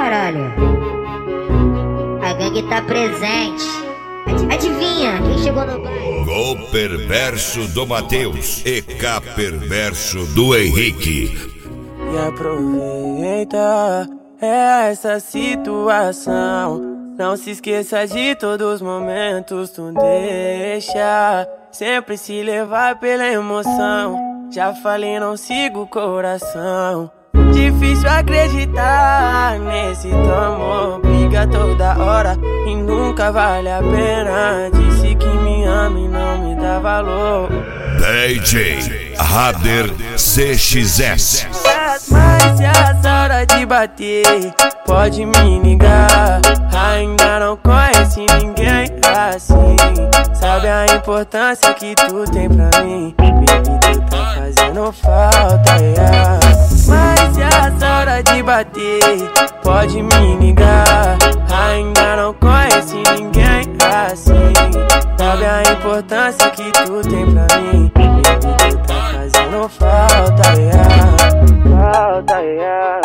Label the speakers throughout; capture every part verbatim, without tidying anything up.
Speaker 1: caralho. A gangue tá presente. Adivinha quem chegou no bairro?
Speaker 2: Gol perverso do Matheus e K perverso do Henrique.
Speaker 3: E aproveita essa situação. Não se esqueça de todos os momentos. Tu deixa sempre se levar pela emoção. Já falei, não sigo o coração. Difícil acreditar nesse teu amor. Briga toda hora e nunca vale a pena. Disse que me ama e não me dá valor.
Speaker 2: D J Rader C X S.
Speaker 3: Mas se essa hora de bater, pode me ligar. Ainda não conhece ninguém assim. Sabe a importância que tu tem pra mim? Baby, tu tá fazendo falta, yeah. Mas se essa hora de bater, pode me ligar. Ainda não conhece ninguém assim. Sabe a importância que tu tem pra mim? Baby, tu tá fazendo falta, yeah. Falta, yeah.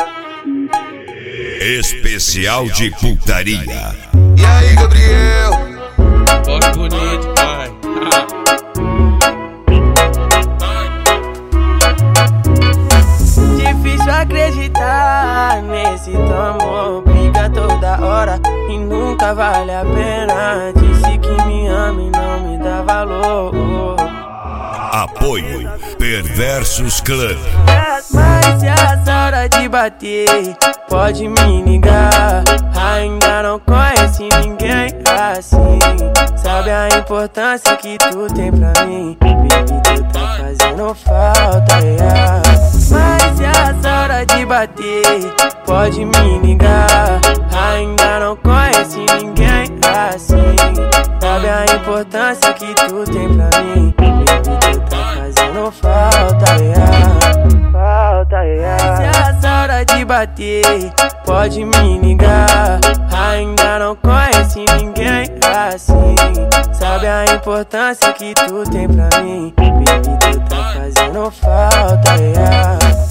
Speaker 2: Especial de putaria.
Speaker 4: E aí, Gabriel?
Speaker 5: Bora bonito, pai.
Speaker 3: Difícil acreditar nesse teu amor. Briga toda hora e nunca vale a pena. Disse que me ama e não me dá valor.
Speaker 2: Apoio Perversos Clã.
Speaker 3: Mas se essa hora de bater, pode me ligar. Ainda não conhece ninguém assim. Sabe a importância que tu tem pra mim? Baby, tu tá fazendo falta, yeah. Mas se essa hora de bater, pode me ligar. Ainda não conhece ninguém assim. Sabe a importância que tu tem pra mim? Baby, tu tá fazendo falta, yeah. Falta, yeah. Se essa hora de bater, pode me ligar. Ainda não conhece ninguém assim. Sabe a importância que tu tem pra mim? Baby, tu tá fazendo falta, yeah.